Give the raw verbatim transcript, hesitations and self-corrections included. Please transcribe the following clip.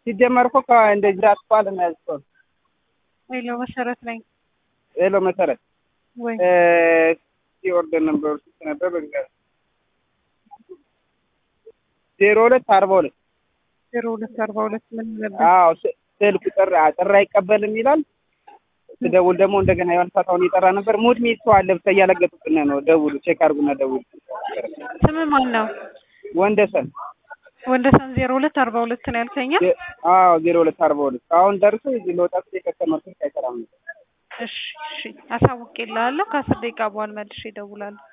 ሲጀመር እኮ ከእንደዚህ አጥፋል የሚያዝቀው ሄሎ መሰረት ነኝ። ሄሎ መሰረት ወይ እ ሲኦርደር ነበር ነበር በእግዚአብሔር ዜሮ ሁለት አርባ ሁለት ዜሮ ሁለት አርባ ሁለት ምን ነበር? አዎ ስልክ ጥሪ ጥሪ አይቀበልም ይላል። ስደውል ደግሞ እንደገና የሆነ ሰዓታውን ይጠራ ነበር። ሙድ ሚት አለ ብቻ እያለገጡብን ነው። ደውሉ ቼክ አድርጉና ደውሉ። ስም ማን ነው? ወንደሰን ወንደሰን ዜሮ ሁለት አርባ ሁለት ነው ያልከኛ? አዎ ዜሮ ሁለት አርባ ሁለት አሁን ደርሶ እዚህ ለወጣት የከተማው ስልክ አይሰራም። እሺ እሺ አሳውቄልሃለሁ። ከአስር ደቂቃ በኋላ መልሼ እደውላለሁ።